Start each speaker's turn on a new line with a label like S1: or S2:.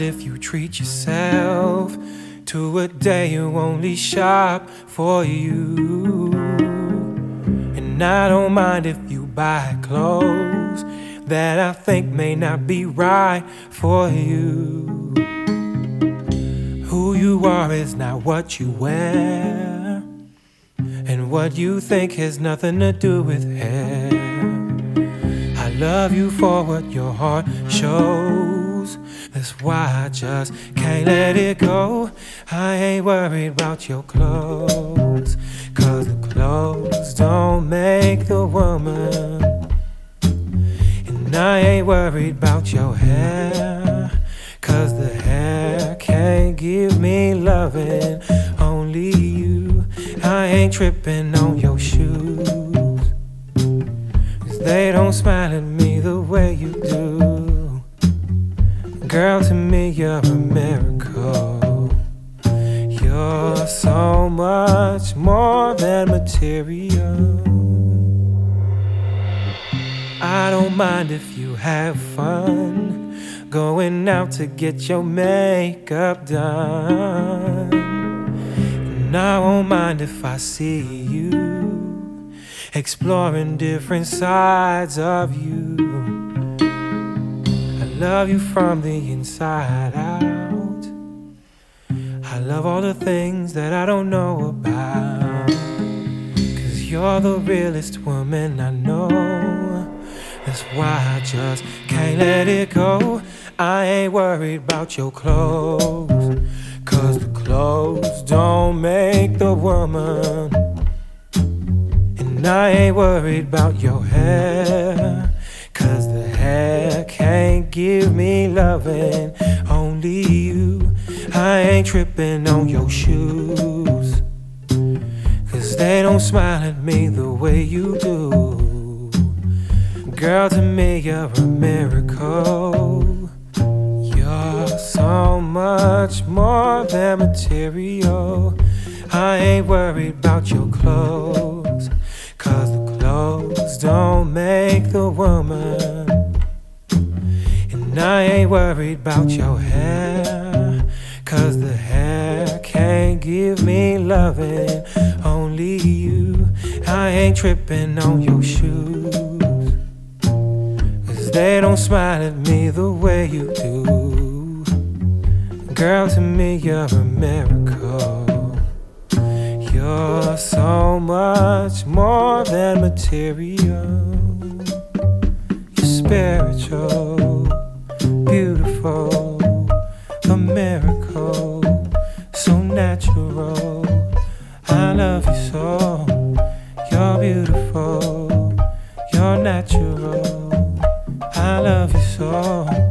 S1: if you treat yourself to a day you only shop for you. And I don't mind if you buy clothes that I think may not be right for you. Who you are is not what you wear, and what you think has nothing to do with hair. I love you for what your heart shows. That's why I just can't let it go. I ain't worried about your clothes, 'cause the clothes don't make the woman. And I ain't worried about your hair, 'cause the hair can't give me loving, only you. I ain't tripping on your shoes, 'cause they don't smile at me the way you do. Girl, to me you're a miracle. You're so much more than material. I don't mind if you have fun going out to get your makeup done. And I won't mind if I see you exploring different sides of you. I love you from the inside out. I love all the things that I don't know about, 'cause you're the realest woman I know. That's why I just can't let it go. I ain't worried about your clothes, 'cause the clothes don't make the woman. And I ain't worried about your hair, 'cause the hair can't give me loving, only you. I ain't tripping on your shoes, 'cause they don't smile at me the way you do. Girl, to me you're a miracle. You're so much more than material. I ain't worried about your clothes, 'cause the clothes don't make the woman. And I ain't worried about your hair, 'cause the hair can't give me loving, only you. I ain't tripping on your shoes, they don't smile at me the way you do. Girl, to me you're a miracle. You're so much more than material. You're spiritual, beautiful, a miracle, so natural. I love you so. You're beautiful, you're natural. I love you so.